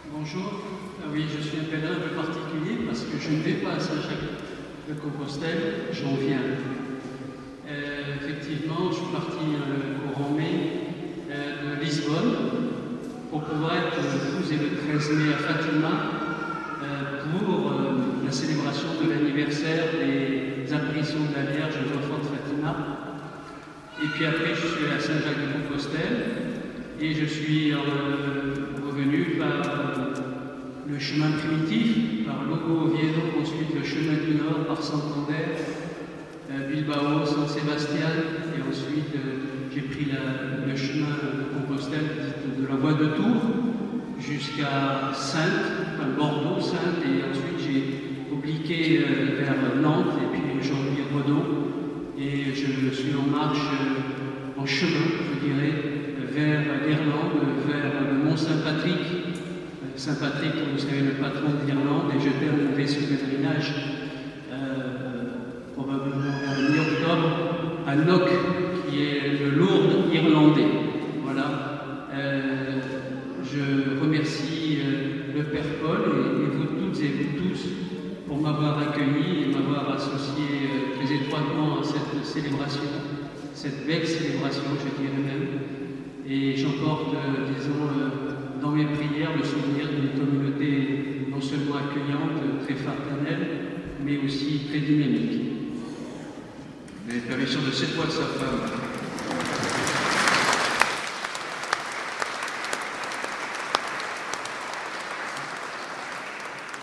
Bonjour. Ah oui, je suis un pèlerin un peu particulier parce que je ne vais pas à Saint-Jacques-de-Compostelle, j'en viens. Effectivement, je suis parti courant mai de Lisbonne pour pouvoir être le 12 et le 13 mai à Fatima pour la célébration de l'anniversaire des apparitions de la Vierge aux enfants de Fatima. Et puis après, je suis à Saint-Jacques-de-Compostelle et je suis revenu par le chemin primitif, par Logo Oviedo, ensuite le chemin du Nord par Santander, Bilbao, San Sebastián, et ensuite j'ai pris le chemin de Compostelle de la voie de Tours jusqu'à Saintes, enfin Bordeaux, Saintes, et ensuite j'ai obliqué vers Nantes et puis aujourd'hui Redon, et je suis en marche, en chemin, je dirais, vers l'Irlande, vers le Mont Saint-Patrick. Saint-Patrick, vous savez, le patron de l'Irlande, et je terminerai ce pèlerinage probablement vers le mi-octobre à Knock, qui est le Lourdes irlandais. Voilà. Je remercie le Père Paul et vous toutes et vous tous pour m'avoir accueilli et m'avoir associé très étroitement à cette célébration, cette belle célébration, je dirais même. Et j'emporte, disons, dans mes prières le souvenir d'une communauté non seulement accueillante, très fraternelle, mais aussi très dynamique. L'apparition de 7 mois de sa femme.